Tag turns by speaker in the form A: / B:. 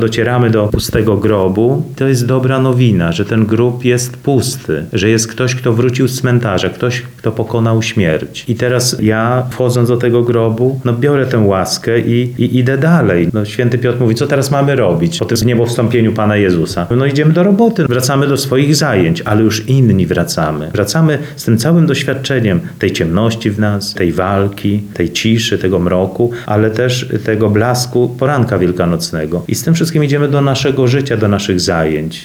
A: Docieramy do pustego grobu. To jest dobra nowina, że ten grób jest pusty, że jest ktoś, kto wrócił z cmentarza, ktoś, kto pokonał śmierć. I teraz ja, wchodząc do tego grobu, biorę tę łaskę i idę dalej. Święty Piotr mówi, co teraz mamy robić po tym zniebowstąpieniu Pana Jezusa? Idziemy do roboty, wracamy do swoich zajęć, ale już inni wracamy. Wracamy z tym całym doświadczeniem tej ciemności w nas, tej walki, tej ciszy, tego mroku, ale też tego blasku poranka wielkanocnego. I z tym wszystkim idziemy do naszego życia, do naszych zajęć.